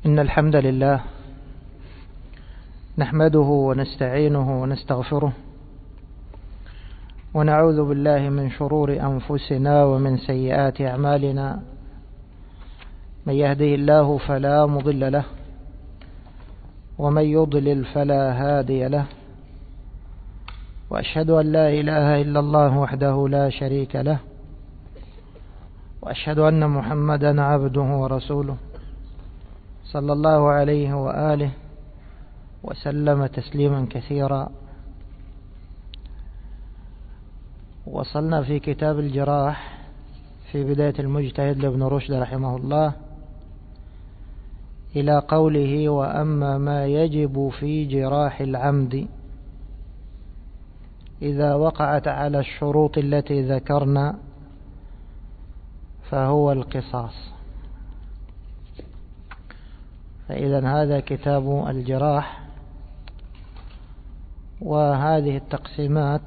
إن الحمد لله نحمده ونستعينه ونستغفره ونعوذ بالله من شرور أنفسنا ومن سيئات أعمالنا. من يهده الله فلا مضل له ومن يضلل فلا هادي له، وأشهد أن لا إله إلا الله وحده لا شريك له، وأشهد أن محمدا عبده ورسوله صلى الله عليه وآله وسلم تسليما كثيرا. وصلنا في كتاب الجراح في بداية المجتهد لابن رشد رحمه الله إلى قوله: وأما ما يجب في جراح العمد إذا وقعت على الشروط التي ذكرنا فهو القصاص. فإذا هذا كتاب الجراح، وهذه التقسيمات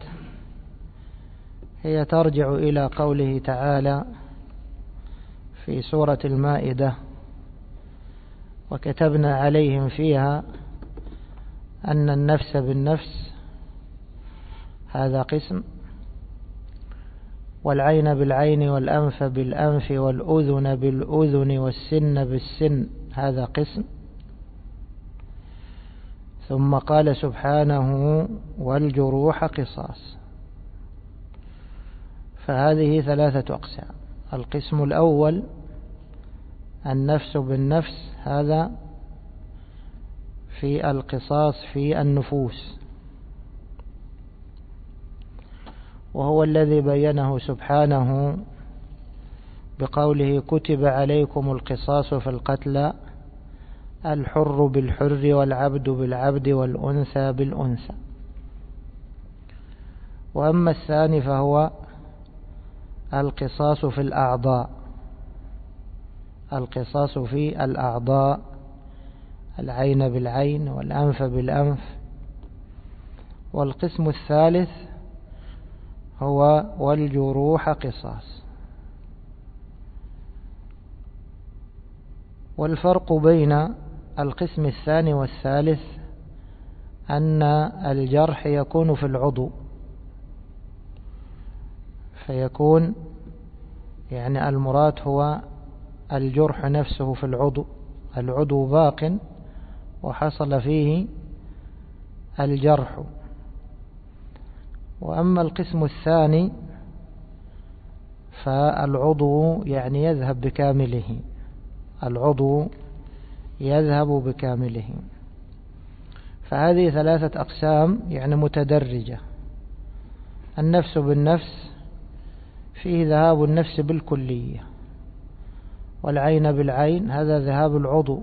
هي ترجع إلى قوله تعالى في سورة المائدة: وكتبنا عليهم فيها أن النفس بالنفس هذا قسم، والعين بالعين والأنف بالأنف والأذن بالأذن والسن بالسن هذا قسم. ثم قال سبحانه: والجروح قصاص. فهذه ثلاثة أقسام. القسم الأول النفس بالنفس، هذا في القصاص في النفوس، وهو الذي بينه سبحانه بقوله: كتب عليكم القصاص في القتلى الحر بالحر والعبد بالعبد والأنثى بالأنثى. وأما الثاني فهو القصاص في الأعضاء، القصاص في الأعضاء، العين بالعين والأنف بالأنف. والقسم الثالث هو والجروح قصاص. والفرق بين القسم الثاني والثالث أن الجرح يكون في العضو، فيكون يعني المراد هو الجرح نفسه في العضو، العضو باق وحصل فيه الجرح. وأما القسم الثاني فالعضو يعني يذهب بكامله، العضو يذهب بكامله. فهذه ثلاثة أقسام يعني متدرجة. النفس بالنفس فيه ذهاب النفس بالكلية، والعين بالعين هذا ذهاب العضو.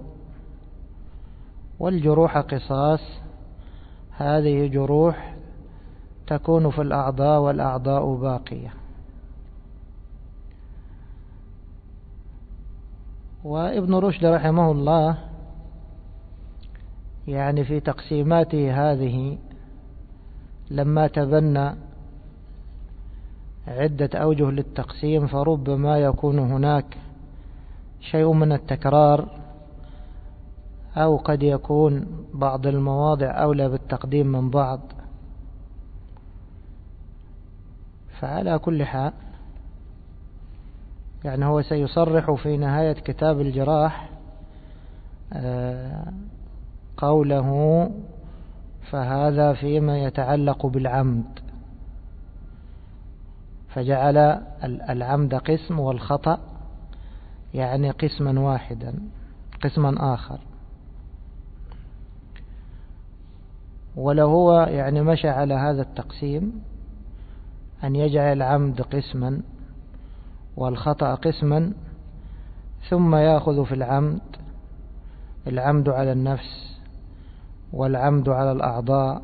والجروح قصاص، هذه جروح تكون في الأعضاء والأعضاء باقية. وابن رشد رحمه الله يعني في تقسيماته هذه لما تبنى عدة أوجه للتقسيم، فربما يكون هناك شيء من التكرار، أو قد يكون بعض المواضع أولى بالتقديم من بعض. فعلى كل حال يعني هو سيصرح في نهاية كتاب الجراح قوله: فهذا فيما يتعلق بالعمد، فجعل العمد قسم والخطأ يعني قسما واحدا، قسما آخر. ولو هو يعني مشى على هذا التقسيم أن يجعل العمد قسما والخطأ قسما، ثم يأخذ في العمد على النفس والعمد على الأعضاء،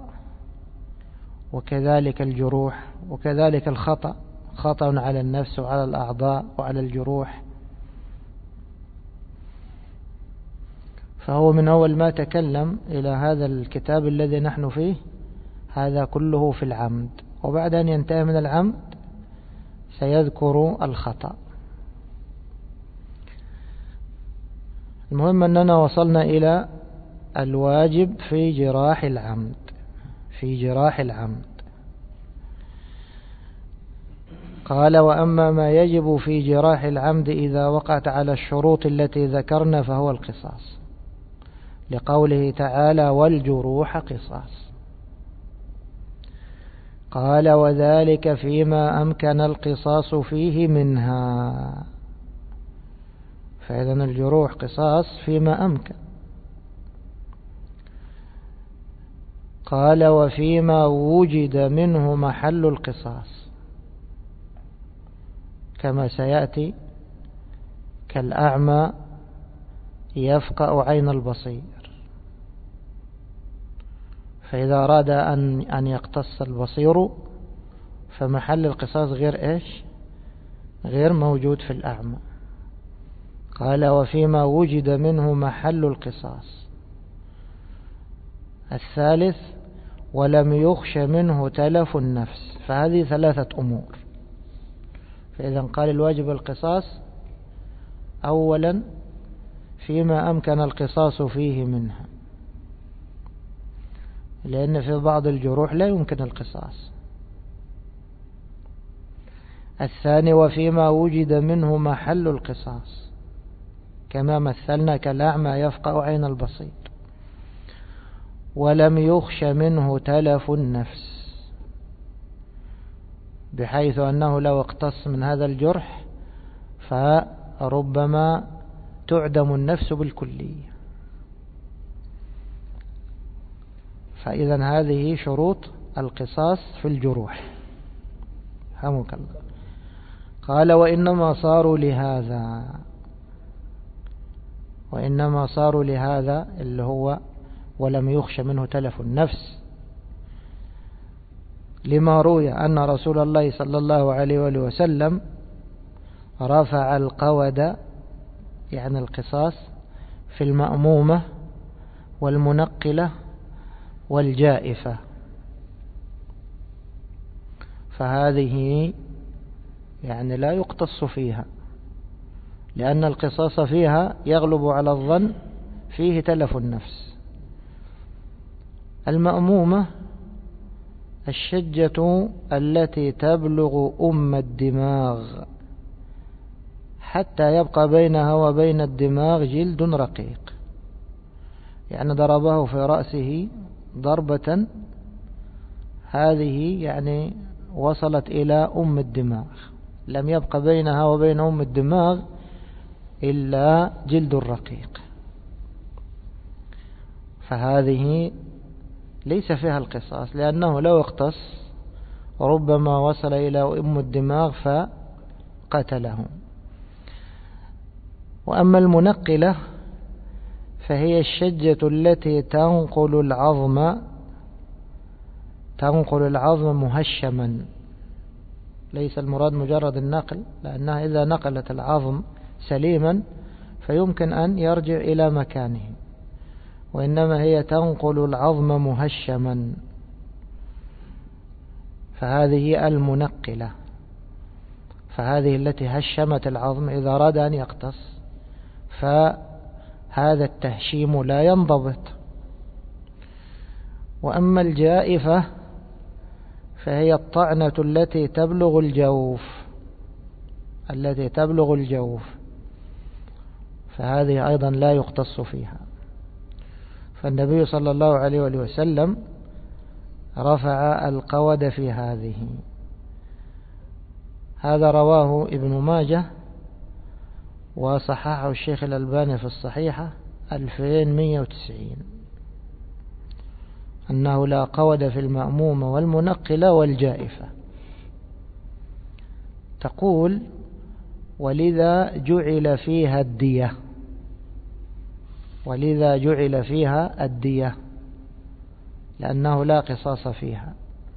وكذلك الجروح، وكذلك الخطأ، خطأ على النفس وعلى الأعضاء وعلى الجروح. فهو من أول ما تكلم إلى هذا الكتاب الذي نحن فيه هذا كله في العمد، وبعد أن ينتهي من العمد سيذكر الخطأ. المهم أننا وصلنا إلى الواجب في جراح العمد. قال: وأما ما يجب في جراح العمد إذا وقعت على الشروط التي ذكرنا فهو القصاص، لقوله تعالى: والجروح قصاص. قال: وذلك فيما أمكن القصاص فيه منها. فإذن الجروح قصاص فيما أمكن. قال: وفيما وجد منه محل القصاص، كما سيأتي، كالأعمى يفقأ عين البصير، فإذا أراد أن يقتص البصير فمحل القصاص غير موجود في الأعمى. قال: وفيما وجد منه محل القصاص. الثالث: ولم يخش منه تلف النفس. فهذه 3 أمور. فإذا قال الواجب القصاص: أولا فيما أمكن القصاص فيه منها، لأن في بعض الجروح لا يمكن القصاص. الثاني: وفيما وجد منه محل القصاص، كما مثلنا كالأعمى يفقأ عين البصير. ولم يخش منه تلف النفس، بحيث أنه لو اقتص من هذا الجرح فربما تعدم النفس بالكلية. فإذا هذه شروط القصاص في الجروح. حمك الله. قال: وإنما صاروا لهذا اللي هو ولم يخش منه تلف النفس، لما روي أن رسول الله صلى الله عليه وآله وسلم رفع القود، يعني القصاص، في المأمومة والمنقلة والجائفة. فهذه يعني لا يقتص فيها، لأن القصاص فيها يغلب على الظن فيه تلف النفس. المأمومة الشجة التي تبلغ الدماغ حتى يبقى بينها وبين الدماغ جلد رقيق، يعني ضربه في رأسه ضربة، هذه يعني وصلت إلى الدماغ، لم يبقى بينها وبين الدماغ إلا جلد رقيق، فهذه ليس فيها القصاص، لأنه لو اقتص ربما وصل إلى الدماغ فقتله. وأما المنقلة فهي الشجة التي تنقل العظم مهشما، ليس المراد مجرد النقل، لأنها إذا نقلت العظم سليما فيمكن أن يرجع إلى مكانه، وإنما هي تنقل العظم مهشما، فهذه المنقلة. فهذه التي هشمت العظم إذا أراد أن يقتص فهذا التهشيم لا ينضبط. وأما الجائفة فهي الطعنة التي تبلغ الجوف، فهذه أيضا لا يقتص فيها. فالنبي صلى الله عليه وسلم رفع القود في هذه. هذا رواه ابن ماجه وصححه الشيخ الألباني في الصحيحة 2190، أنه لا قود في المأمومة والمنقلة والجائفة. تقول: ولذا جعل فيها الدية لأنه لا قصاص فيها.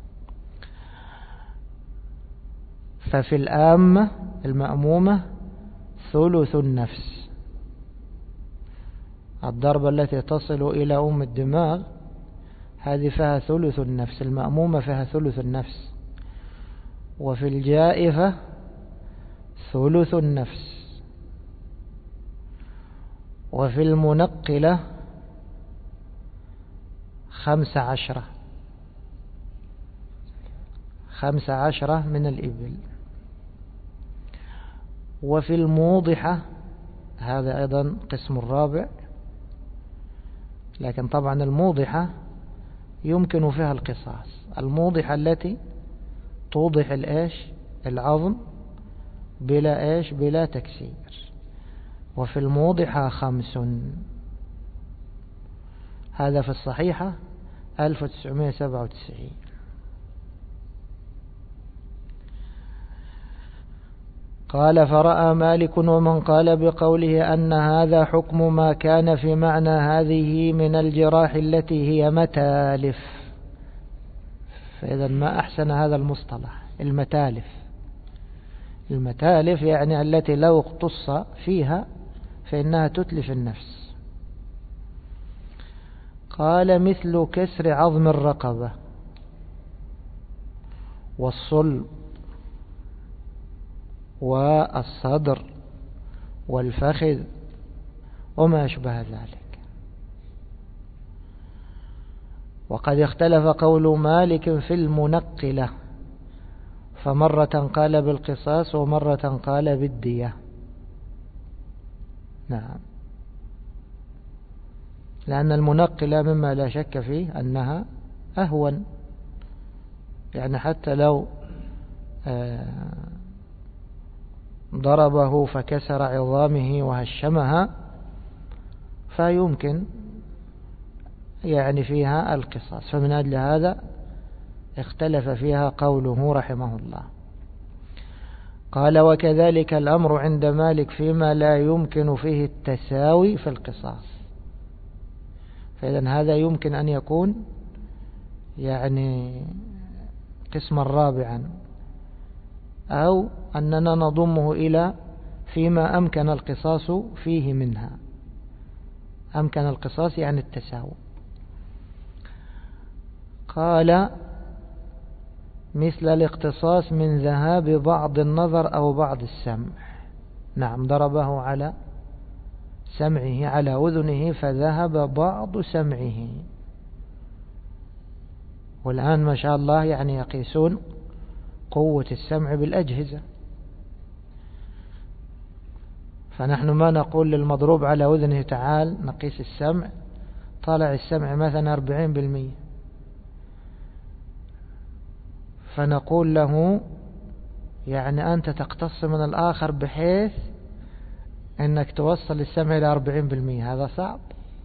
ففي الآمة المأمومة ثلث النفس، الضربة التي تصل إلى الدماغ هذه فيها ثلث النفس، المأمومة فيها ثلث النفس. وفي الجائفة ثلث النفس. وفي المنقلة 15 من الإبل. وفي الموضحة، هذا أيضا قسم الرابع، لكن طبعا الموضحة يمكن فيها القصاص، الموضحة التي توضح العظم بلا تكسير. وفي الموضحة 5، هذا في الصحيحة 1997. قال: فرأى مالك ومن قال بقوله أن هذا حكم ما كان في معنى هذه من الجراح التي هي متالف. فإذا ما أحسن هذا المصطلح، المتالف يعني التي لو اقتص فيها فإنها تتلف النفس. قال: مثل كسر عظم الرقبة والصلب والصدر والفخذ وما أشبه ذلك. وقد اختلف قول مالك في المنقلة، فمرة قال بالقصاص ومرة قال بالدية. نعم، لأن المنقلة مما لا شك فيه أنها أهون، يعني حتى لو ضربه فكسر عظامه وهشمها فيمكن يعني فيها القصاص، فمن أجل هذا اختلف فيها قوله رحمه الله. قال: وكذلك الأمر عند مالك فيما لا يمكن فيه التساوي في القصاص. فإذا هذا يمكن أن يكون يعني قسما رابعا، أو أننا نضمه إلى فيما أمكن القصاص فيه منها. أمكن القصاص يعني التساوي. قال: مثل الاقتصاص من ذهاب بعض النظر أو بعض السمع. نعم، ضربه على سمعه، على أذنه، فذهب بعض سمعه. والآن ما شاء الله يعني يقيسون قوة السمع بالأجهزة، فنحن ما نقول للمضروب على أذنه تعال نقيس السمع، طالع السمع مثلا 40%، فنقول له يعني أنت تقتص من الآخر بحيث أنك توصل السمع إلى 40%. هذا صعب،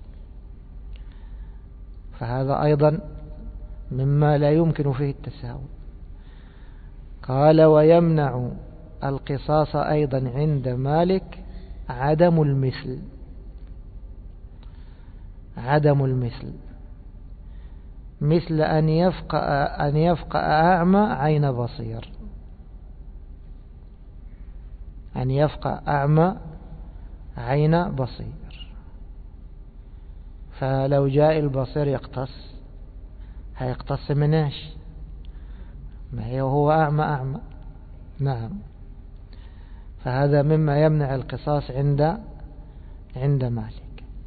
فهذا أيضا مما لا يمكن فيه التساوي. قال: ويمنع القصاص أيضا عند مالك عدم المثل. عدم المثل مثل أن يفقأ أعمى عين بصير. أن يفقأ أعمى عين بصير، فلو جاء البصير يقتص، هيقتص من ايش؟ ما هي وهو أعمى. نعم، فهذا مما يمنع القصاص عند مالك.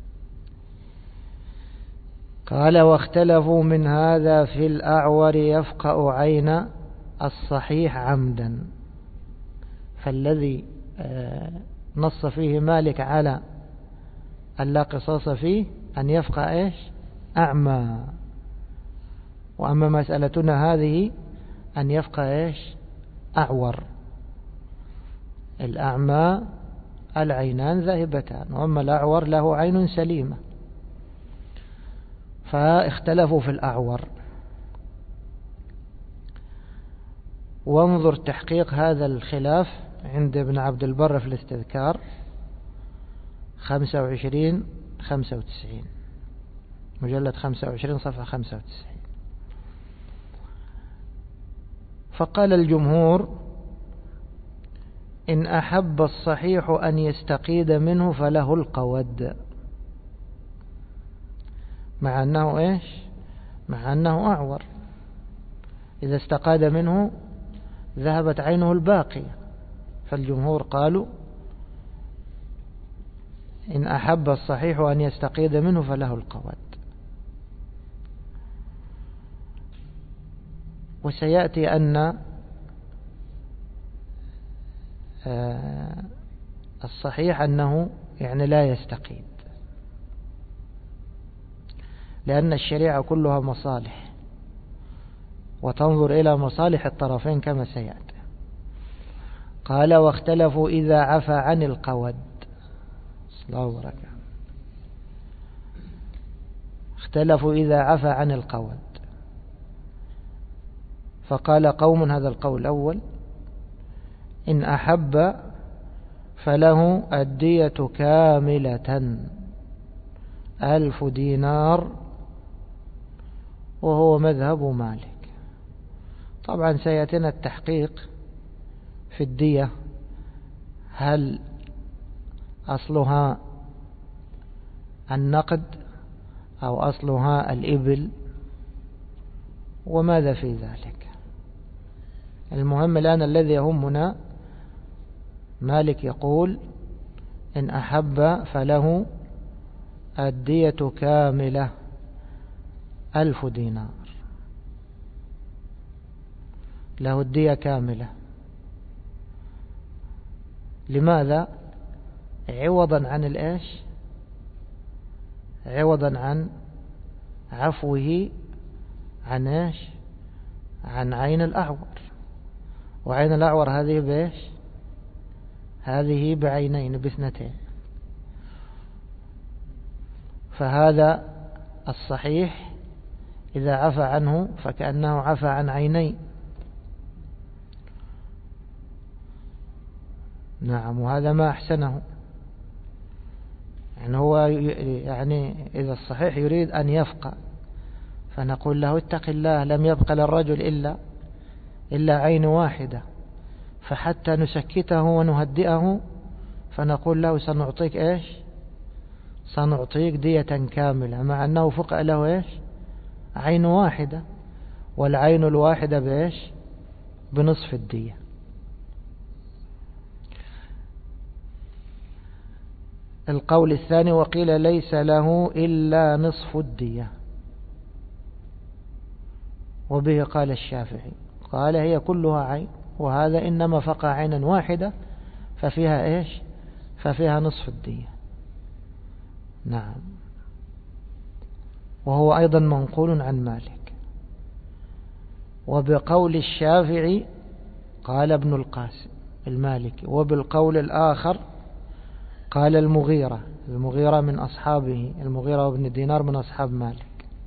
قال: واختلفوا من هذا في الأعور يفقأ عين الصحيح عمدا. فالذي نص فيه مالك على أن لا قصاص فيه أن يفقأ ايش؟ أعمى. وأما مسألتنا هذه أن يفقأ ايش؟ أعور. الأعمى العينان ذاهبتان، وأما الأعور له عين سليمة، فاختلفوا في الأعور. وانظر تحقيق هذا الخلاف عند ابن عبد البر في الاستذكار 25-95، مجلد 25 صفحة 95. فقال الجمهور: إن أحب الصحيح أن يستقيد منه فله القود، مع أنه إيش؟ مع أنه أعور. إذا استقاد منه ذهبت عينه الباقية. فالجمهور قالوا إن أحب الصحيح أن يستقيد منه فله القود. وسيأتي أن الصحيح أنه يعني لا يستقيد، لأن الشريعة كلها مصالح وتنظر إلى مصالح الطرفين كما سيأتي. قال واختلفوا إذا عفى عن القود. اختلفوا إذا عفى عن القود، فقال قوم، هذا القول الأول، إن أحب فله الدية كاملة 1000 دينار، وهو مذهب مالك. طبعا سيأتينا التحقيق في الدية، هل أصلها النقد أو أصلها الإبل وماذا في ذلك. المهم الآن الذي يهمنا مالك يقول إن أحب فله الدية كاملة 1000 دينار، له الدية كاملة. لماذا؟ عوضا عن الإيش؟ عوضا عن عفوه عن إيش؟ عن عين الأعور. وعين الأعور هذه بإيش؟ هذه بعينين، باثنتين. فهذا الصحيح إذا عفى عنه فكأنه عفى عن عينين. نعم، وهذا ما أحسنه. يعني هو يعني إذا الصحيح يريد أن يفقى فنقول له اتق الله، لم يبق للرجل إلا عين واحدة، فحتى نسكته ونهدئه فنقول له سنعطيك إيش؟ سنعطيك دية كاملة، مع أنه فقأ له إيش؟ عين واحدة، والعين الواحدة بإيش؟ بنصف الدية. القول الثاني وقيل ليس له إلا نصف الدية، وبه قال الشافعي، قال هي كلها عين، وهذا إنما فقع عينا واحدة ففيها إيش؟ ففيها نصف الدية. نعم، وهو أيضا منقول عن مالك. وبقول الشافعي قال ابن القاسم المالكي، وبالقول الآخر قال المغيرة من أصحابه، المغيرة وابن دينار من أصحاب مالك.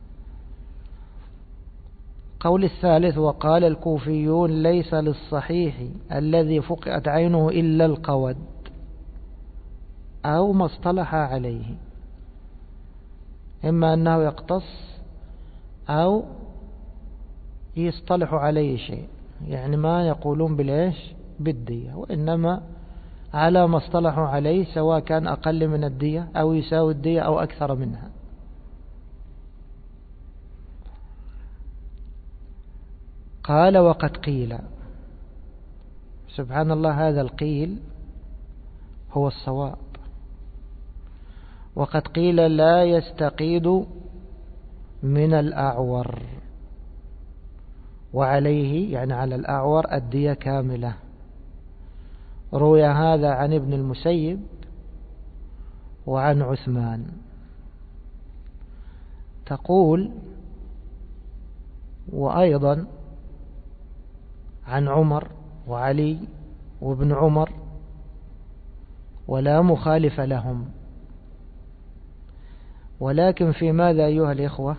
قول الثالث وقال الكوفيون ليس للصحيح الذي فقئت عينه إلا القود أو ما اصطلح عليه، إما أنه يقتص أو يصطلح عليه شيء، يعني ما يقولون بالإيش؟ بالدية، وإنما على ما اصطلحوا عليه، سواء كان أقل من الدية أو يساوي الدية أو أكثر منها. قال وقد قيل، سبحان الله، هذا القيل هو الصواب. وقد قيل لا يستقيد من الأعور، وعليه يعني على الأعور الدية كاملة. روي هذا عن ابن المسيب وعن عثمان. تقول وأيضا عن عمر وعلي وابن عمر، ولا مخالف لهم. ولكن في ماذا أيها الإخوة؟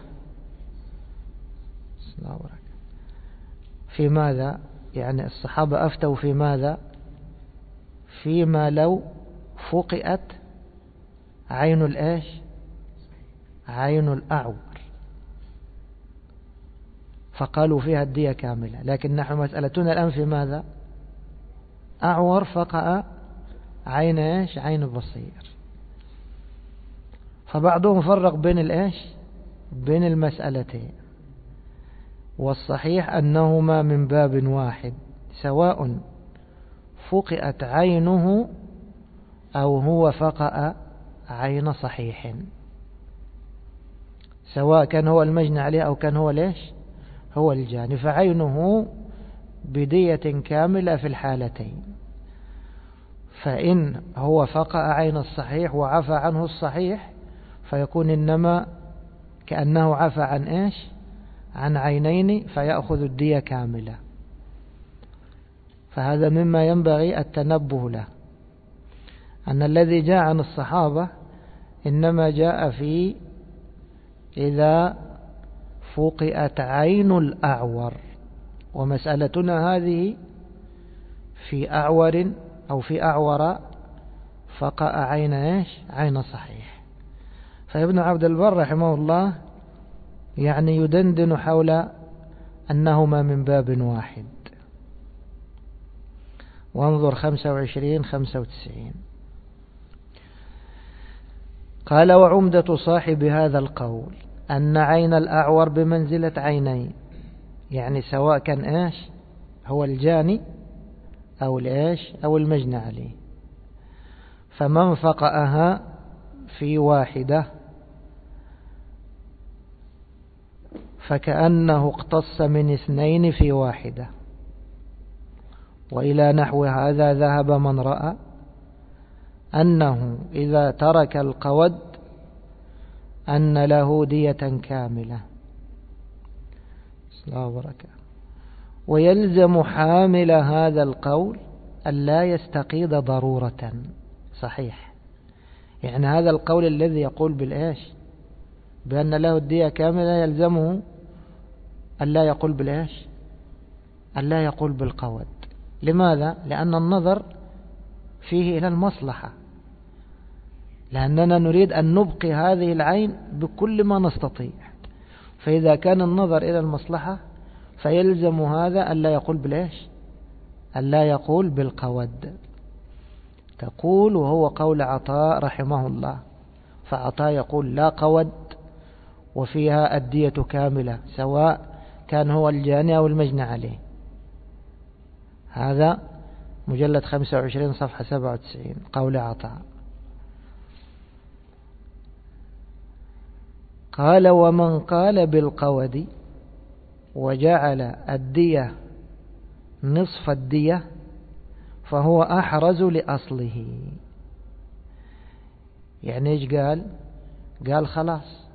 في ماذا؟ يعني الصحابة أفتوا في ماذا؟ فيما لو فقئت عين الإيش؟ عين الأعور، فقالوا فيها الدية كاملة. لكن نحن مسألتنا الآن في ماذا؟ أعور فقأ عين إيش؟ عين البصير. فبعضهم فرق بين الإيش؟ بين المسألتين، والصحيح أنهما من باب واحد، سواء فقئت عينه أو هو فقأ عين صحيح، سواء كان هو المجني عليه أو كان هو ليش هو الجاني، فعينه بدية كاملة في الحالتين. فإن هو فقأ عين الصحيح وعفى عنه الصحيح فيكون إنما كأنه عفى عن إيش؟ عن عينين، فيأخذ الدية كاملة. فهذا مما ينبغي التنبه له، أن الذي جاء عن الصحابة إنما جاء في إذا فقئت عين الأعور، ومسألتنا هذه في أعور أو في أعور فقأ عين إيش؟ عين صحيح. فابن عبد البر رحمه الله يعني يدندن حول أنهما من باب واحد. وانظر 25-95. قال: وعمدة صاحب هذا القول أن عين الأعور بمنزلة عينين، يعني سواء كان إيش هو الجاني أو الإيش أو المجنى عليه، فمن فقأها في واحدة فكأنه اقتص من اثنين في واحدة. وإلى نحو هذا ذهب من رأى أنه إذا ترك القود أن له دية كاملة. الله بركة. ويلزم حامل هذا القول ألا يستقيد ضرورة. صحيح، يعني هذا القول الذي يقول بالإيش بأن له الدية كاملة يلزمه ألا يقول بالإيش؟ ألا يقول بالقود. لماذا؟ لأن النظر فيه إلى المصلحة، لأننا نريد أن نبقي هذه العين بكل ما نستطيع. فإذا كان النظر إلى المصلحة فيلزم هذا ألا يقول بالإيش؟ ألا يقول بالقود. تقول وهو قول عطاء رحمه الله، فعطاء يقول لا قود وفيها الدية كاملة سواء كان هو الجاني أو المجنى عليه. هذا مجلد 25 صفحة 97 قول عطاء. قال: ومن قال بالقود وجعل الدية نصف الدية فهو أحرز لأصله. يعني إيش قال؟ قال خلاص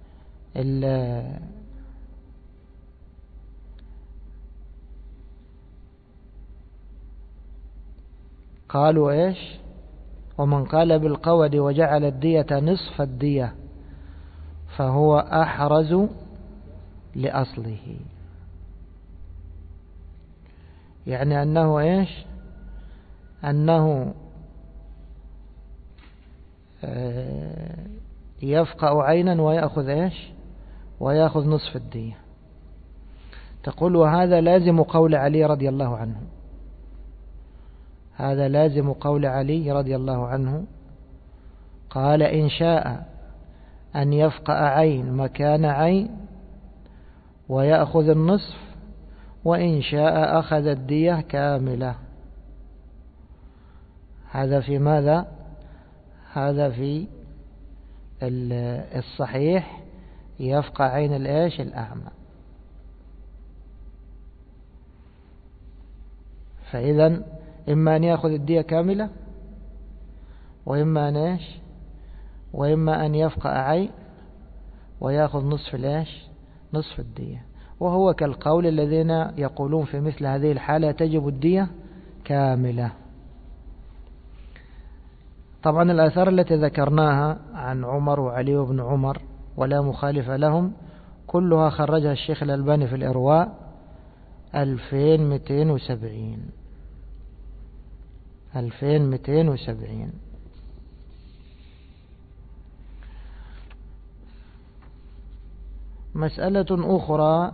قالوا إيش؟ ومن قال بالقود وجعل الدية نصف الدية فهو أحرز لأصله. يعني أنه إيش؟ أنه يفقأ عينا ويأخذ إيش؟ ويأخذ نصف الدية. تقول وهذا لازم قول علي رضي الله عنه، هذا لازم قول علي رضي الله عنه. قال: إن شاء أن يفقأ عين مكان عين ويأخذ النصف، وإن شاء أخذ الدية كاملة. هذا في ماذا؟ هذا في الصحيح يفقأ عين الإيش؟ الأعمى. فإذا إما أن يأخذ الدية كاملة، وإما أن إيش؟ وإما أن يفقأ عين ويأخذ نصف الإيش؟ نصف الدية. وهو كالقول الذين يقولون في مثل هذه الحالة تجب الدية كاملة. طبعا الآثار التي ذكرناها عن عمر وعلي بن عمر ولا مخالف لهم كلها خرجها الشيخ الألباني في الإرواء 2270. 2270. مسألة أخرى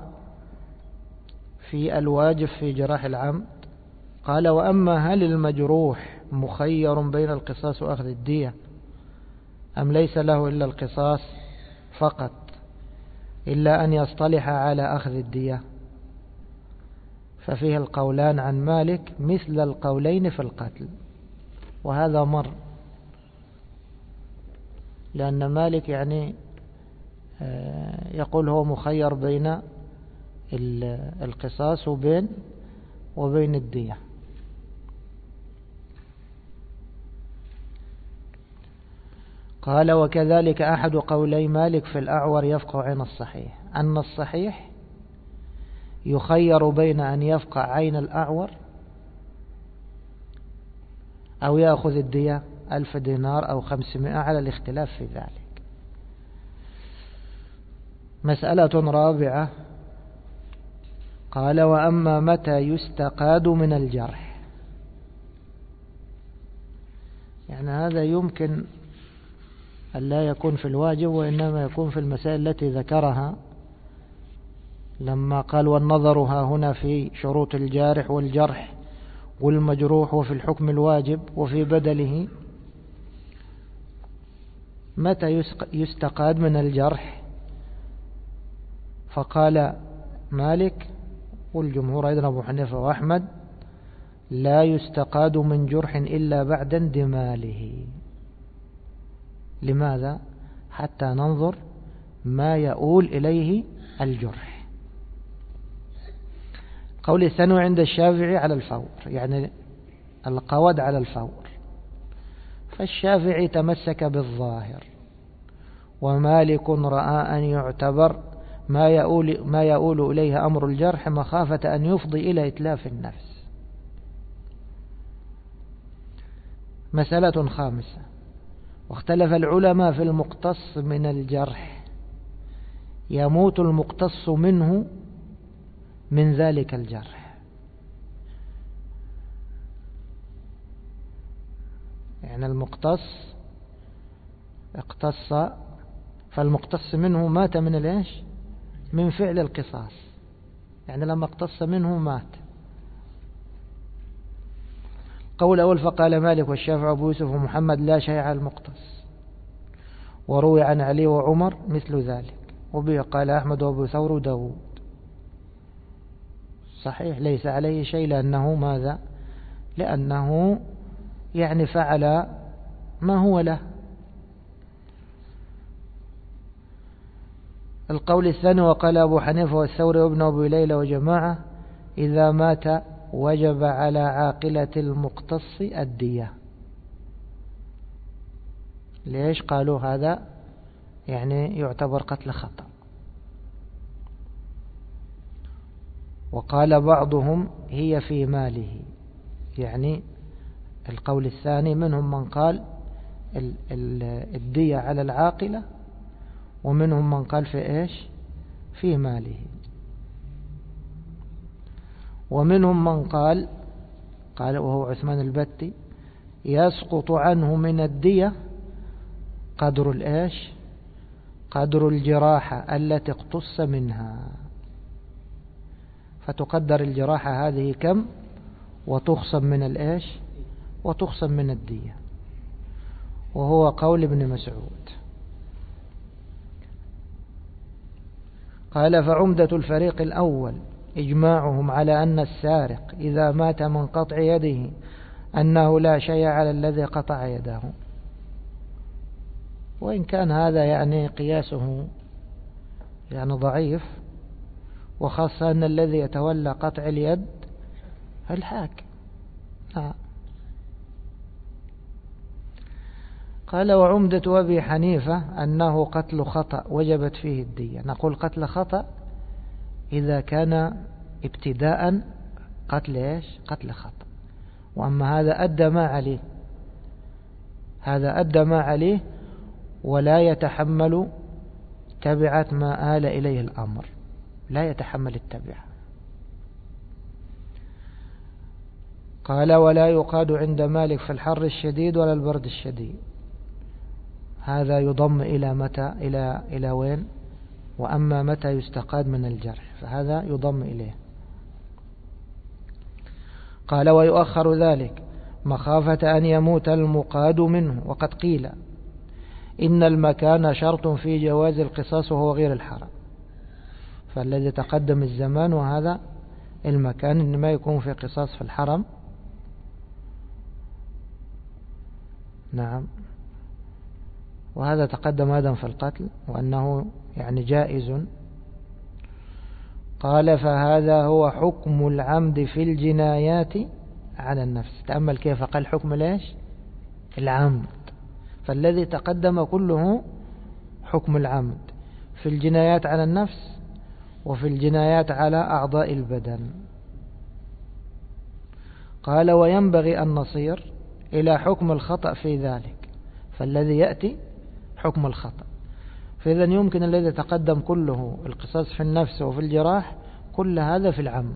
في الواجب في جراح العمد. قال: وأما هل المجروح مخير بين القصاص وأخذ الدية أم ليس له إلا القصاص فقط إلا أن يصطلح على أخذ الدية؟ ففيه القولان عن مالك مثل القولين في القتل، وهذا مر. لأن مالك يعني يقول هو مخير بين القصاص وبين الدية. قال وكذلك أحد قولي مالك في الأعور يفقع عين الصحيح، أن الصحيح يخير بين أن يفقع عين الأعور أو يأخذ الدية 1000 دينار أو 500 على الاختلاف في ذلك. مسألة رابعة، قال وأما متى يستقاد من الجرح، يعني هذا يمكن أن لا يكون في الواجب وإنما يكون في المسائل التي ذكرها لما قال والنظر ها هنا في شروط الجارح والجرح والمجروح وفي الحكم الواجب وفي بدله. متى يستقاد من الجرح؟ فقال مالك والجمهور أيضا أبو حنيفة وأحمد لا يستقاد من جرح إلا بعد اندماله. لماذا؟ حتى ننظر ما يؤول إليه الجرح. قول الثاني عند الشافعي على الفور، يعني القود على الفور، فالشافعي تمسك بالظاهر، ومالك رأى أن يعتبر ما يؤول إليه أمر الجرح مخافة أن يفضي إلى إتلاف النفس. مسألة خامسة، واختلف العلماء في المقتص من الجرح، يموت المقتص منه من ذلك الجرح، يعني المقتص اقتص فالمقتص منه مات من الايش؟ من فعل القصاص، يعني لما اقتص منه مات. قول أول فقال مالك والشافعي وأبو يوسف ومحمد لا شيء على المقتص، وروي عن علي وعمر مثل ذلك، وبه قال أحمد وأبو ثور وداود. صحيح ليس عليه شيء، لأنه ماذا؟ لأنه يعني فعل ما هو له. القول الثاني وقال أبو حنيفة والثوري وابن أبي ليلى وجماعة إذا مات وجب على عاقلة المقتص الدية. ليش قالوا هذا؟ يعني يعتبر قتل خطأ. وقال بعضهم هي في ماله، يعني القول الثاني منهم من قال الدية على العاقلة، ومنهم من قال في إيش؟ في ماله. ومنهم من قال وهو عثمان البتي يسقط عنه من الدية قدر الإيش؟ قدر الجراحة التي اقتص منها، فتقدر الجراحة هذه كم وتخصم من الإيش؟ وتخصم من الدية، وهو قول ابن مسعود. قال فعمدة الفريق الأول إجماعهم على أن السارق إذا مات من قطع يده أنه لا شيء على الذي قطع يده، وإن كان هذا يعني قياسه يعني ضعيف، وخاصة أن الذي يتولى قطع اليد الحاكم. قال وعمدة أبي حنيفة أنه قتل خطأ وجبت فيه الدية. نقول قتل خطأ إذا كان ابتداء قتل إيش؟ قتل خطأ. وأما هذا أدى ما عليه، هذا أدى ما عليه ولا يتحمل تبعة ما آل إليه الأمر، لا يتحمل التبعة. قال ولا يقاد عند مالك في الحر الشديد ولا البرد الشديد. هذا يضم إلى متى؟ إلى وين؟ وأما متى يستقاد من الجرح فهذا يضم إليه. قال ويؤخر ذلك مخافة أن يموت المقاد منه، وقد قيل إن المكان شرط في جواز القصاص وهو غير الحرم، فالذي تقدم الزمان وهذا المكان إنما يكون في قصاص في الحرم. نعم. وهذا تقدم أيضا في القتل وأنه يعني جائز. قال فهذا هو حكم العمد في الجنايات على النفس. تأمل كيف قال حكم ليش العمد، فالذي تقدم كله حكم العمد في الجنايات على النفس وفي الجنايات على أعضاء البدن. قال وينبغي أن نصير إلى حكم الخطأ في ذلك، فالذي يأتي حكم الخطأ. فإذا يمكن الذي تقدم كله القصاص في النفس وفي الجراح كل هذا في العمد،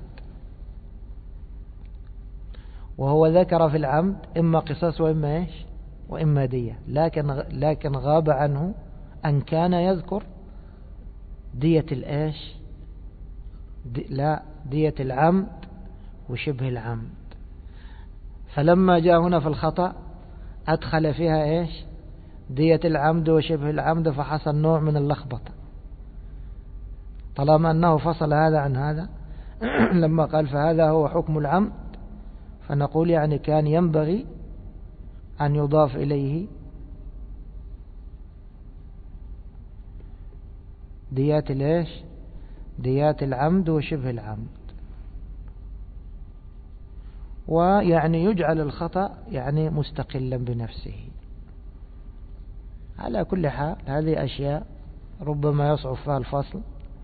وهو ذكر في العمد إما قصاص وإما إيش وإما دية، لكن غاب عنه أن كان يذكر دية الإيش لا دية العمد وشبه العمد. فلما جاء هنا في الخطأ أدخل فيها إيش دية العمد وشبه العمد، فحصل نوع من اللخبطة. طالما أنه فصل هذا عن هذا لما قال فهذا هو حكم العمد، فنقول يعني كان ينبغي أن يضاف إليه ديات الإيش ديات العمد وشبه العمد، ويعني يجعل الخطأ يعني مستقلا بنفسه. على كل حال هذه أشياء ربما يصعب فيها الفصل.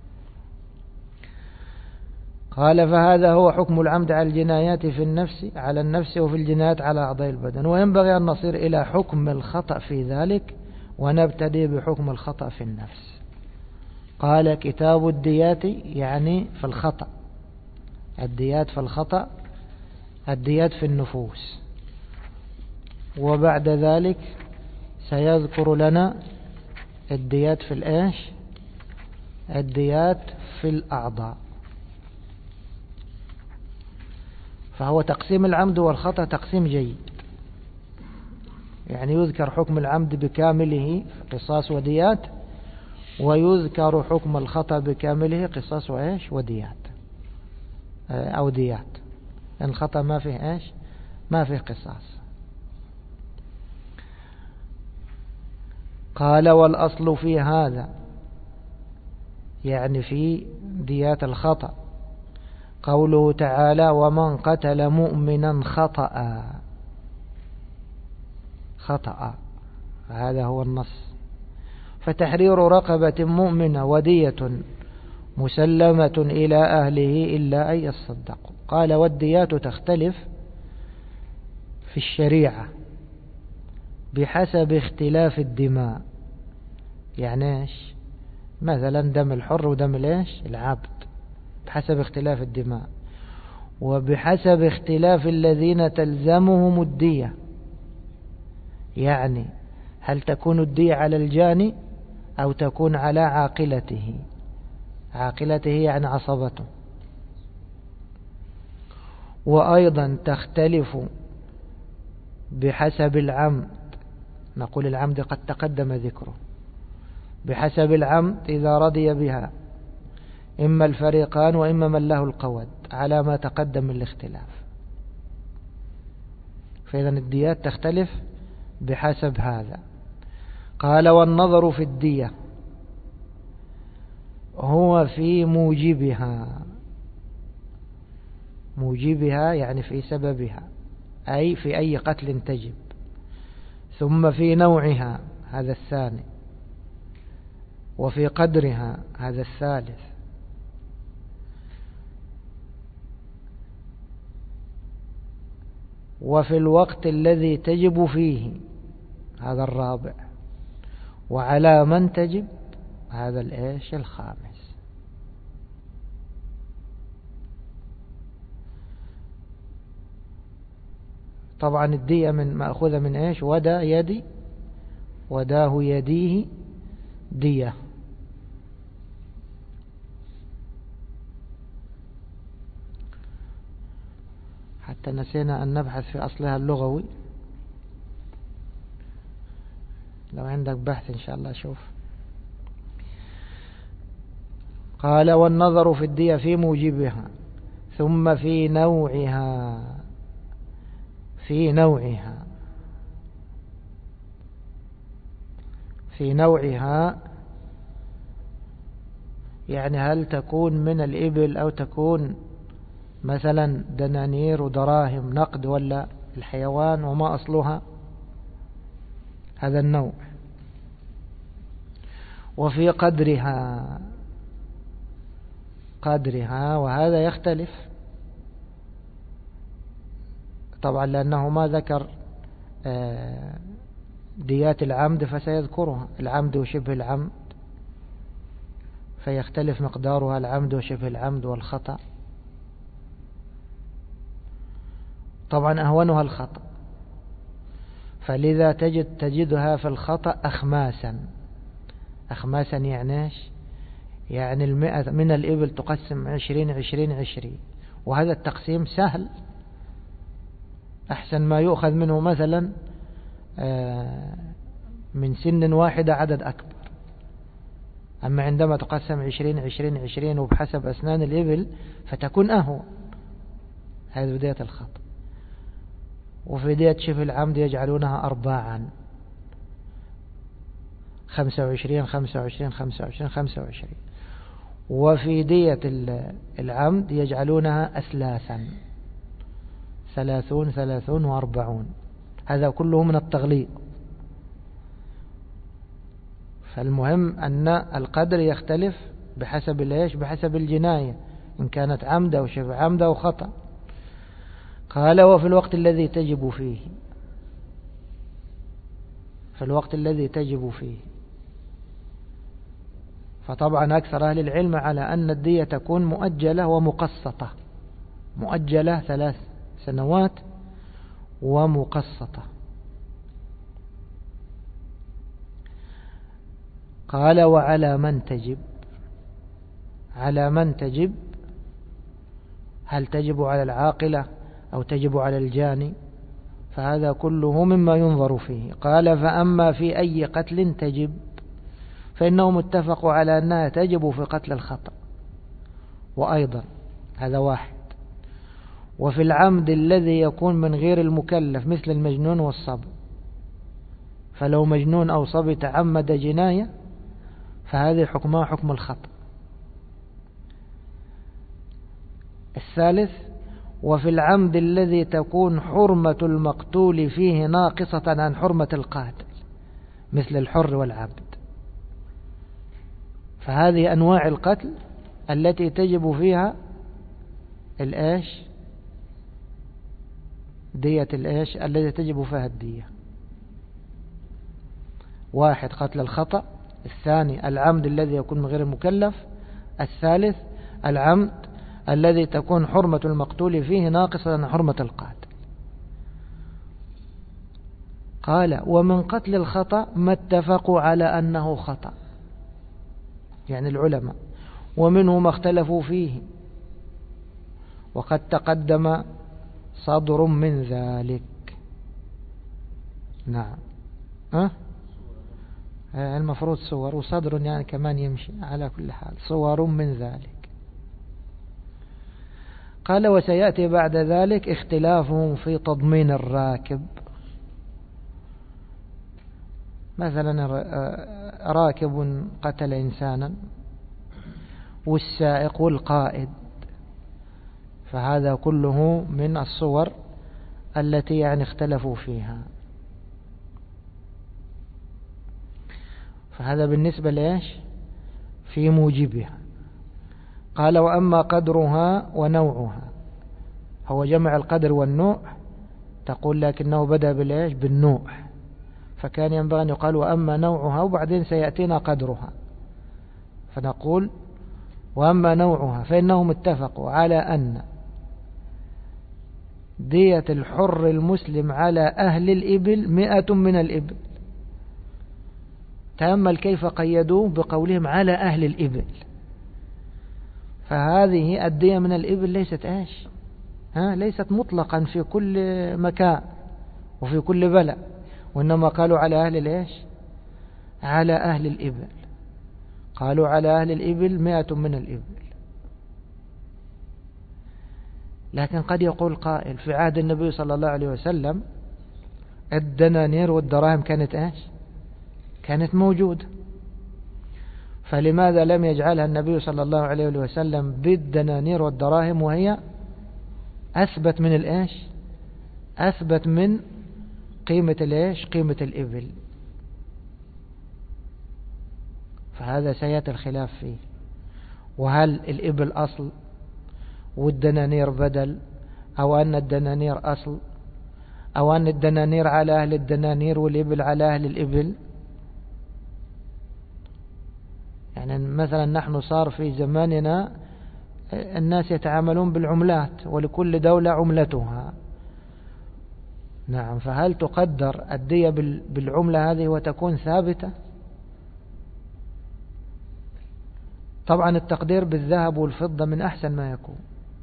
قال فهذا هو حكم العمد على الجنايات في النفس على النفس وفي الجنايات على أعضاء البدن، وينبغي أن نصير إلى حكم الخطأ في ذلك ونبتدي بحكم الخطأ في النفس. قال كتاب الديات يعني في الخطأ، الديات في الخطأ، الديات في النفوس. وبعد ذلك سيذكر لنا الديات في الإيش الديات في الأعضاء. فهو تقسيم العمد والخطأ تقسيم جيد، يعني يذكر حكم العمد بكامله قصاص وديات، ويذكر حكم الخطأ بكامله قصاص وإيش وديات أو ديات، لأن الخطأ ما فيه إيش ما فيه قصاص. قال والأصل في هذا يعني في ديات الخطأ قوله تعالى ومن قتل مؤمنا خطأ، هذا هو النص. فتحرير رقبة مؤمنة ودية مسلمة إلى أهله إلا أن يصدقوا. قال والديات تختلف في الشريعة بحسب اختلاف الدماء. يعني ايش مثلا دم الحر ودم الايش العبد بحسب اختلاف الدماء، وبحسب اختلاف الذين تلزمهم الدية. يعني هل تكون الدية على الجاني أو تكون على عاقلته يعني عصبته. وأيضا تختلف بحسب العمد، نقول العمد قد تقدم ذكره، بحسب العمد إذا رضي بها إما الفريقان وإما من له القود على ما تقدم من الاختلاف. فإذا الديات تختلف بحسب هذا. قال والنظر في الدية هو في موجبها يعني في سببها، أي في أي قتل تجب، ثم في نوعها هذا الثاني، وفي قدرها هذا الثالث، وفي الوقت الذي تجب فيه هذا الرابع، وعلى من تجب هذا الإيش الخامس. طبعا الدية من مأخوذة من إيش ودا يدي وداه يديه دية. حتى نسينا أن نبحث في أصلها اللغوي، لو عندك بحث إن شاء الله شوف. قال والنظر في الدية في موجبها ثم في نوعها في نوعها، يعني هل تكون من الإبل أو تكون مثلا دنانير ودراهم نقد، ولا الحيوان وما أصلها، هذا النوع. وفي قدرها، وهذا يختلف طبعا لأنه ما ذكر ديات العمد فسيذكرها، العمد وشبه العمد، فيختلف مقدارها العمد وشبه العمد والخطأ. طبعا أهونها الخطأ، فلذا تجدها في الخطأ أخماسا. أخماسا يعني ايش؟ يعني 100 من الإبل تقسم 20 وهذا التقسيم سهل، أحسن ما يؤخذ منه مثلا من سن واحدة عدد أكبر. أما عندما تقسم 20 وبحسب أسنان الإبل فتكون أهون. هذه بداية الخطأ. وفي دية شبه العمد يجعلونها أرباعا، 25. وفي دية العمد يجعلونها أثلاثا، 30 و40. هذا كله من التغليظ. فالمهم أن القدر يختلف بحسب الايش؟ بحسب الجناية، إن كانت عمد أو شبه عمد أو خطأ. قال وفي الوقت الذي تجب فيه، في الوقت الذي تجب فيه. فطبعا أكثر أهل العلم على أن الدية تكون مؤجلة ومقسطة. مؤجلة 3 سنوات ومقسطة. قال وعلى من تجب؟ على من تجب؟ هل تجب على العاقلة أو تجب على الجاني؟ فهذا كله مما ينظر فيه. قال فأما في أي قتل تجب فإنهم اتفقوا على أنها تجب في قتل الخطأ، وأيضا هذا واحد. وفي العمد الذي يكون من غير المكلف مثل المجنون والصبي، فلو مجنون أو صبي تعمد جناية فهذه حكمها حكم الخطأ. الثالث وفي العمد الذي تكون حرمة المقتول فيه ناقصة عن حرمة القاتل مثل الحر والعبد، فهذه أنواع القتل التي تجب فيها الإيش؟ دية الإيش التي تجب فيها الدية. واحد قتل الخطأ، الثاني العمد الذي يكون من غير المكلف، الثالث العمد الذي تكون حرمة المقتول فيه ناقصة عن حرمة القاتل. قال ومن قتل الخطأ ما اتفقوا على أنه خطأ، يعني العلماء، ومنه ما اختلفوا فيه، وقد تقدم صدر من ذلك. نعم المفروض صور وصدر يعني كمان يمشي، على كل حال صور من ذلك. قال وسيأتي بعد ذلك اختلافهم في تضمين الراكب. مثلا راكب قتل إنسانا والسائق والقائد، فهذا كله من الصور التي يعني اختلفوا فيها. فهذا بالنسبة لإيش؟ في موجبها. قال وأما قدرها ونوعها، هو جمع القدر والنوع، تقول لكنه بدأ بالإيش؟ بالنوع، فكان ينبغي أن يقال وأما نوعها وبعدين سيأتينا قدرها. فنقول وأما نوعها فإنهم اتفقوا على أن دية الحر المسلم على أهل الإبل 100 من الإبل. تأمل كيف قيدوه بقولهم على أهل الإبل، فهذه الدية من الإبل ليست إيش؟ ليست مطلقا في كل مكان وفي كل بلد، وإنما قالوا على أهل الإيش؟ على أهل الإبل. قالوا على أهل الإبل 100 من الإبل. لكن قد يقول قائل في عهد النبي صلى الله عليه وسلم الدنانير والدراهم كانت إيش؟ كانت موجودة. فلماذا لم يجعلها النبي صلى الله عليه وسلم بالدنانير والدراهم وهي أثبت من الإيش؟ أثبت من قيمة الإيش؟ قيمة الإبل. فهذا سيأتي الخلاف فيه. وهل الإبل أصل والدنانير بدل، أو أن الدنانير أصل، أو أن الدنانير على أهل الدنانير والإبل على أهل الإبل؟ يعني مثلا نحن صار في زماننا الناس يتعاملون بالعملات، ولكل دولة عملتها. نعم، فهل تقدر الدية بالعملة هذه وتكون ثابتة؟ طبعا التقدير بالذهب والفضة من أحسن ما يكون،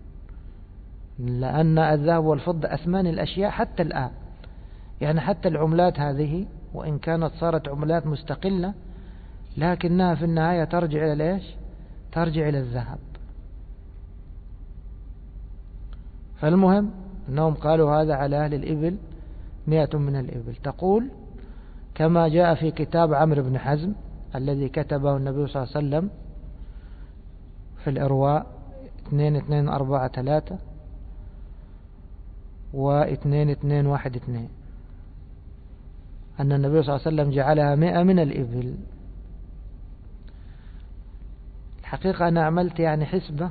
لأن الذهب والفضة أثمان الأشياء حتى الآن. يعني حتى العملات هذه وإن كانت صارت عملات مستقلة، لكنها في النهاية ترجع إلى إيش؟ ترجع إلى الذهب. فالمهم أنهم قالوا هذا على أهل الإبل 100 من الإبل. تقول كما جاء في كتاب عمرو بن حزم الذي كتبه النبي صلى الله عليه وسلم في الإرواء 2243 و2212 أن النبي صلى الله عليه وسلم جعلها 100 من الإبل. الحقيقة أنا عملت يعني حسبة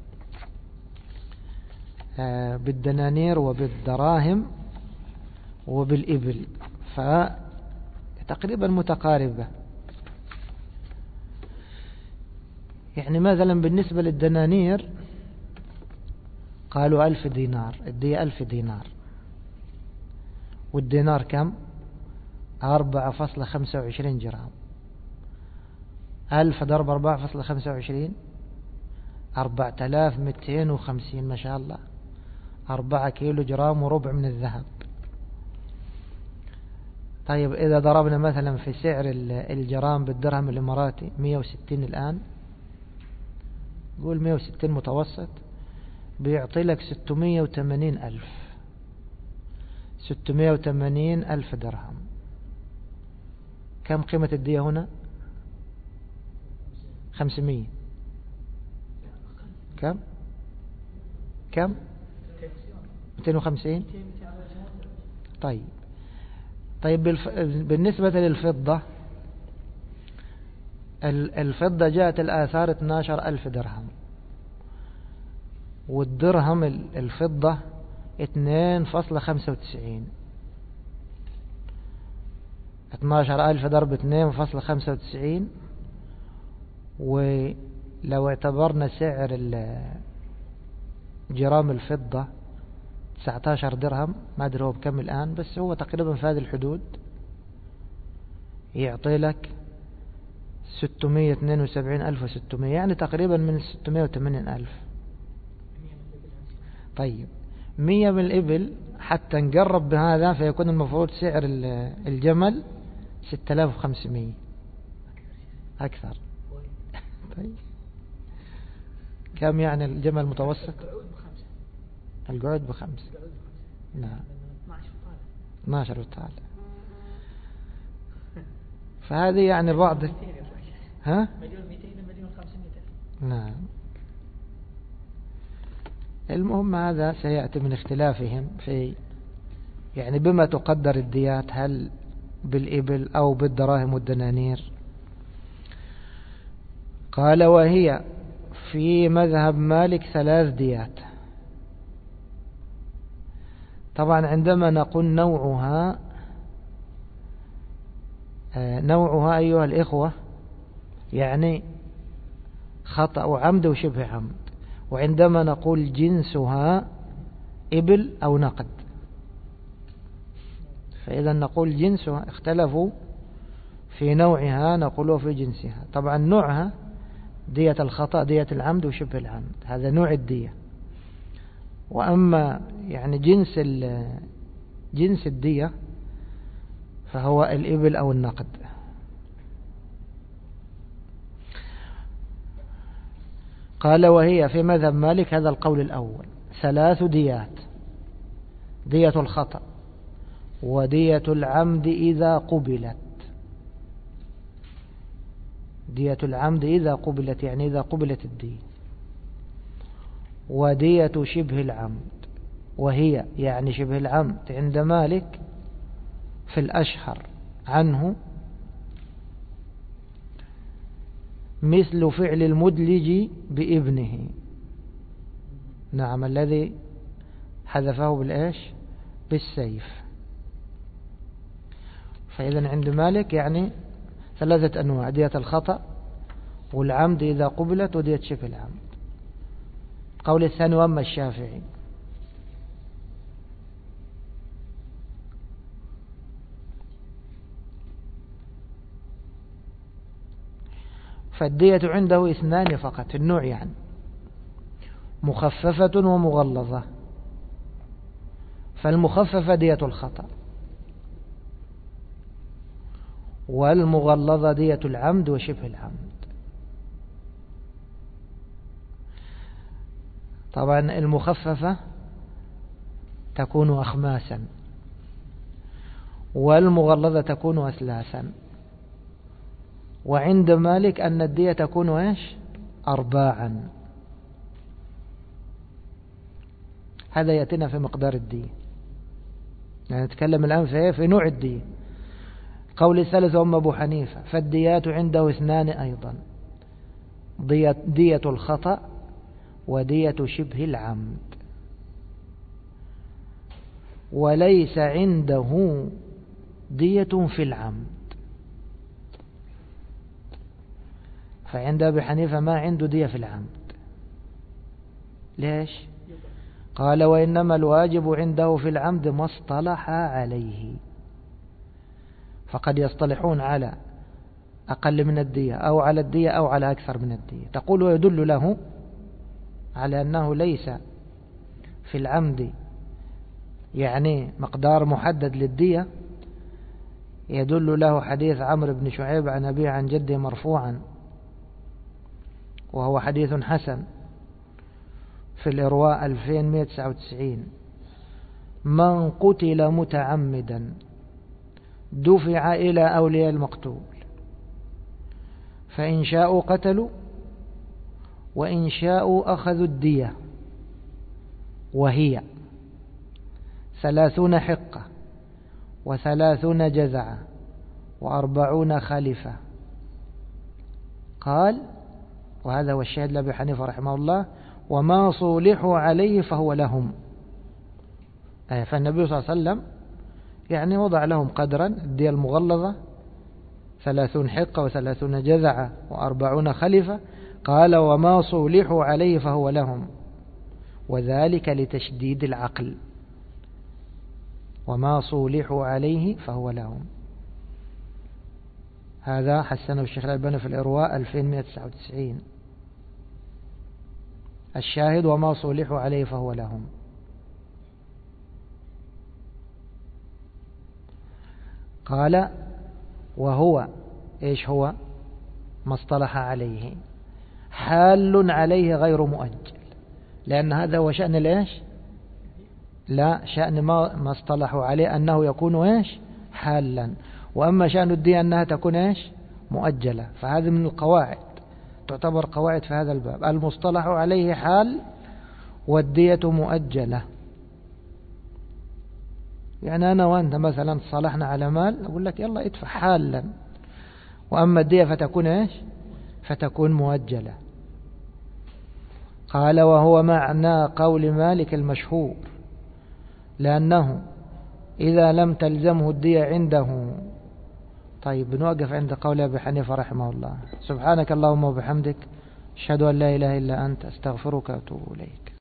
بالدنانير وبالدراهم وبالإبل، فتقريبا متقاربة. يعني مثلا بالنسبة للدنانير قالوا 1000 دينار، الدية 1000 دينار، والدينار كم؟ 4.25 جرام. 1000 ضرب 4.25 4250، ما شاء الله، 4 كيلو جرام وربع من الذهب. طيب إذا ضربنا مثلا في سعر الجرام بالدرهم الإماراتي 160 الآن، قول 160 متوسط، بيعطي لك 680 ألف درهم. كم قيمة الدية هنا؟ 500. كم 250. طيب بالنسبة للفضة، الفضة جاءت الآثار 12,000 درهم، والدرهم الفضة 2.95. 12,000 ضرب 2.95، ولو اعتبرنا سعر جرام الفضة 19 درهم، ما أدري هو بكم الآن، بس هو تقريبا في هذه الحدود، يعطي لك 672,600، يعني تقريبا من 680,000. طيب 100 من الإبل حتى نقرب بهذا، فيكون المفروض سعر الجمل 6,500 أكثر. طيب كم يعني الجمل المتوسط؟ القعود ب5. نعم 12 وطالع. فهذه يعني بعض ها؟ 1,200,000 نعم. المهم هذا سيأتي من اختلافهم في يعني بما تقدر الديات، هل بالإبل أو بالدراهم والدنانير. قال وهي في مذهب مالك 3 ديات. طبعا عندما نقول نوعها أيها الإخوة يعني خطأ وعمد وشبه عمد، وعندما نقول جنسها إبل أو نقد. فإذا نقول جنسها، اختلفوا في نوعها، نقوله في جنسها. طبعا نوعها دية الخطأ، دية العمد وشبه العمد، هذا نوع الدية. وأما يعني جنس الدية فهو الإبل أو النقد. قال وهي في مذهب مالك، هذا القول الأول، 3 ديات: دية الخطأ ودية العمد إذا قبلت. دية العمد إذا قبلت، يعني إذا قبلت الدية. ودية شبه العمد، وهي يعني شبه العمد عند مالك في الأشهر عنه مثل فعل المدلج بابنه. نعم، الذي حذفه بالإيش؟ بالسيف. فإذا عند مالك يعني 3 أنواع: دية الخطأ، والعمد إذا قبلت، ودية شبه العمد. قول الثاني وأما الشافعي فالدية عنده 2 فقط، النوع يعني مخففة ومغلظة. فالمخففة دية الخطأ، والمغلظة دية العمد وشبه العمد. طبعا المخففة تكون أخماسا، والمغلظة تكون أثلاثا. وعند مالك أن الدية تكون إيش؟ 4. هذا يأتينا في مقدار الدية، يعني نتكلم الآن في نوع الدية. قول الثالث وأما أبو حنيفة فالديات عنده 2 أيضا: دية الخطأ ودية شبه العمد. وليس عنده دية في العمد. فعند أبي حنيفة ما عنده دية في العمد. ليش؟ قال وإنما الواجب عنده في العمد ما اصطلح عليه. فقد يصطلحون على أقل من الدية أو على الدية أو على أكثر من الدية. تقول ويدل له على أنه ليس في العمد يعني مقدار محدد للدية، يدل له حديث عمرو بن شعيب عن أبيه عن جده مرفوعا، وهو حديث حسن في الإرواء 2199: من قتل متعمدا دفع إلى أولياء المقتول، فإن شاءوا قتلوا وإن شاءوا أخذوا الدية، وهي 30 حقة 30 جزعة 40 خلفة. قال، وهذا هو الشاهد لأبي حنيفة رحمه الله: وما صولحوا عليه فهو لهم. فالنبي صلى الله عليه وسلم يعني وضع لهم قدرا: الدية المغلظة 30 حقة و30 جزعة و40 خلفة. قال وما صولحوا عليه فهو لهم، وذلك لتشديد العقل. وما صولحوا عليه فهو لهم. هذا حسنه الشيخ الألباني في الإرواء 2199. الشاهد وما صولحوا عليه فهو لهم. قال وهو إيش هو؟ ما اصطلح عليه، حال عليه غير مؤجل. لأن هذا هو شأن الإيش؟ لا، شأن ما اصطلحوا عليه أنه يكون إيش؟ حالا. وأما شأن الدية أنها تكون إيش؟ مؤجلة. فهذه من القواعد، تعتبر قواعد في هذا الباب: المصطلح عليه حال، والدية مؤجلة. يعني أنا وأنت مثلا صالحنا على مال، أقول لك يلا ادفع حالا، وأما الدية فتكون إيش؟ فتكون مؤجلة. قال وهو معنى قول مالك المشهور، لأنه إذا لم تلزمه الدية عنده. طيب، بنوقف عند قول أبي حنيفة رحمه الله. سبحانك اللهم وبحمدك، أشهد أن لا إله إلا أنت، أستغفرك وأتوب إليك.